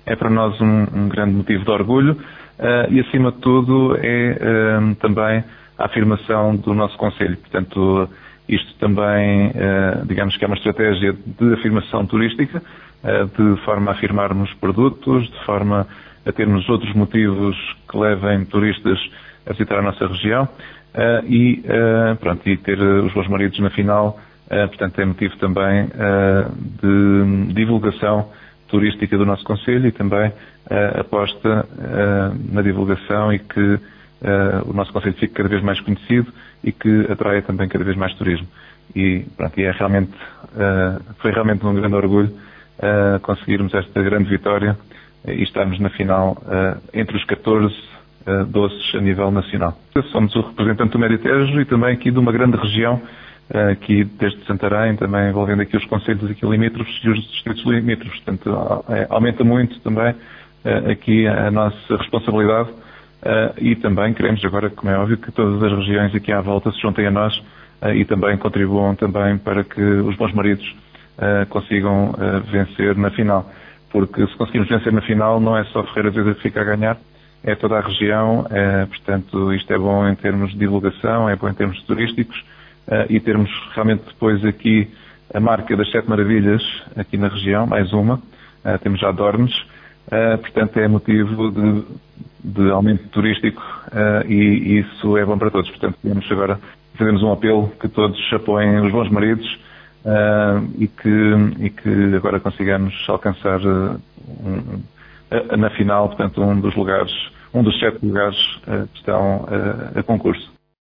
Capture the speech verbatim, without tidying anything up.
é para nós um, um grande motivo de orgulho uh, e, acima de tudo, é uh, também a afirmação do nosso Concelho. Portanto, isto também, uh, digamos que é uma estratégia de afirmação turística, uh, de forma a afirmarmos produtos, de forma a termos outros motivos que levem turistas a visitar a nossa região uh, e, uh, pronto, e ter os Bons Maridos na final, uh, portanto, é motivo também uh, de divulgação turística do nosso Concelho e também uh, aposta uh, na divulgação e que uh, o nosso Concelho fique cada vez mais conhecido e que atraia também cada vez mais turismo. E, pronto, e é realmente, uh, foi realmente um grande orgulho uh, conseguirmos esta grande vitória e estarmos na final uh, entre os catorze uh, doces a nível nacional. Somos o representante do Médio Tejo e também aqui de uma grande região, uh, aqui desde Santarém, também envolvendo aqui os concelhos aqui limítrofes e os distritos limítrofes. Portanto, uh, aumenta muito também uh, aqui a nossa responsabilidade uh, e também queremos agora, como é óbvio, que todas as regiões aqui à volta se juntem a nós uh, e também contribuam também para que os Bons Maridos uh, consigam uh, vencer na final. Porque se conseguirmos vencer na final, não é só Ferreira de Azevedo que fica a ganhar, é toda a região, é, portanto, isto é bom em termos de divulgação, é bom em termos turísticos, é, e termos realmente depois aqui a marca das Sete Maravilhas, aqui na região, mais uma, é, temos já Dornes, é, portanto, é motivo de, de aumento turístico, é, e isso é bom para todos. Portanto, temos agora, fazemos um apelo que todos apoiem os Bons Maridos, Uh, e, que, e que agora consigamos alcançar uh, um, uh, na final, portanto, um dos lugares, um dos sete lugares uh, que estão uh, a concurso.